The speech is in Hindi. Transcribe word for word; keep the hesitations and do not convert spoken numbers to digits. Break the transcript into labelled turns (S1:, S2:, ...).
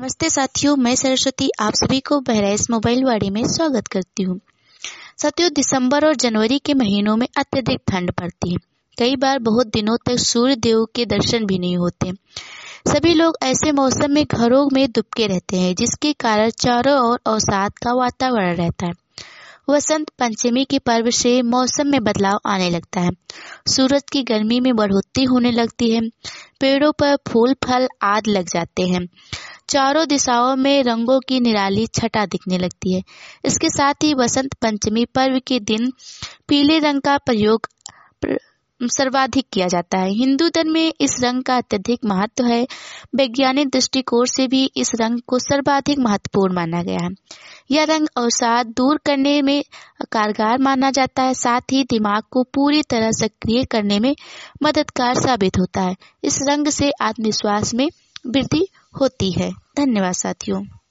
S1: नमस्ते साथियों, मैं सरस्वती आप सभी को बहराइच मोबाइल वाड़ी में स्वागत करती हूँ। साथियों, दिसंबर और जनवरी के महीनों में अत्यधिक ठंड पड़ती है। कई बार बहुत दिनों तक सूर्य देव के दर्शन भी नहीं होते। सभी लोग ऐसे मौसम में घरों में दुबके रहते हैं, जिसके कारण चारों ओर अवसाद का वातावरण रहता है। वसंत पंचमी के पर्व से मौसम में बदलाव आने लगता है। सूरज की गर्मी में बढ़ोतरी होने लगती है। पेड़ों पर फूल फल आदि लग जाते हैं। चारों दिशाओं में रंगों की निराली छटा दिखने लगती है। इसके साथ ही वसंत पंचमी पर्व के दिन पीले रंग का प्रयोग सर्वाधिक किया जाता है। हिंदू धर्म में इस रंग का अत्यधिक महत्व है। वैज्ञानिक दृष्टिकोण से भी इस रंग को सर्वाधिक महत्वपूर्ण माना गया है। यह रंग अवसाद दूर करने में कारगर माना जाता है, साथ ही दिमाग को पूरी तरह सक्रिय करने में मददगार साबित होता है। इस रंग से आत्मविश्वास में वृद्धि होती है। धन्यवाद साथियों।